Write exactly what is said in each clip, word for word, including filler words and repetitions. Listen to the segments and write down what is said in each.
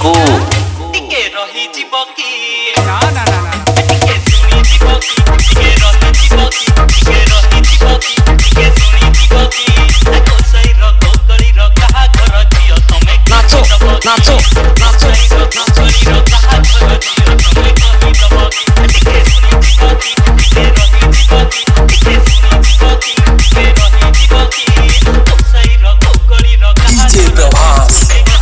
बिकू टिके रही जीव की ना ना ना ना टिके सुनी जीव की टिके रही जीव की टिके रही जीव की टिके सुनी जीव की को सही रो कोकड़ी रो कहा घर जियो तमे नाचो नाचो नाचो कोकड़ी रो कहा घर जियो तमे कहि दब की टिके सुनी जीव की टिके रही जीव की टिके सुनी जीव की टिके रही जीव की को सही रो कोकड़ी रो कहा डीजे प्रभास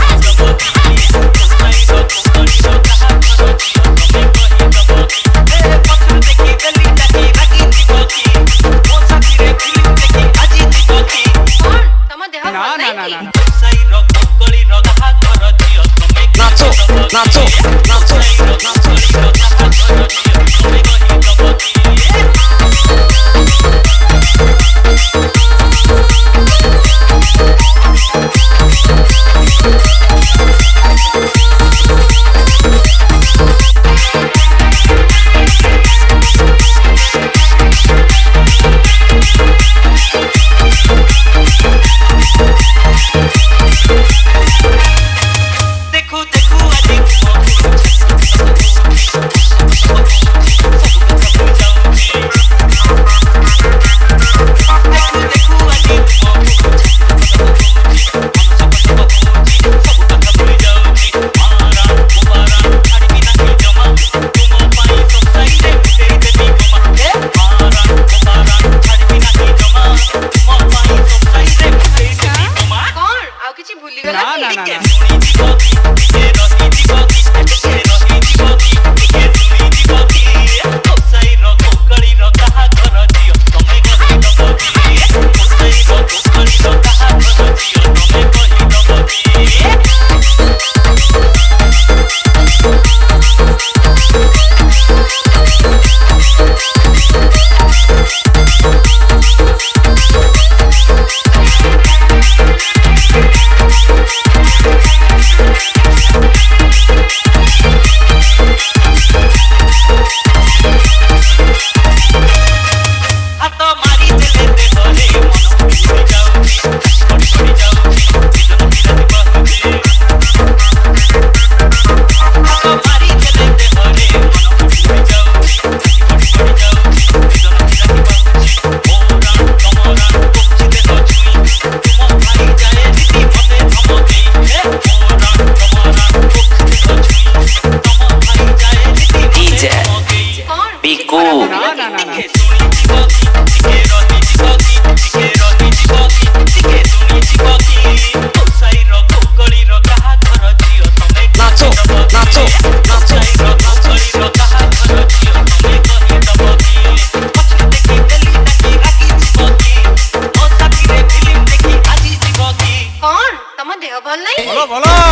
ना ना ना ना नाचो नाचो नाचो देखो देखो आजी ना ना ना बिकू ना ना ना नाचो नाचो नाचो कौन तम देह भल नहीं बोलो बोलो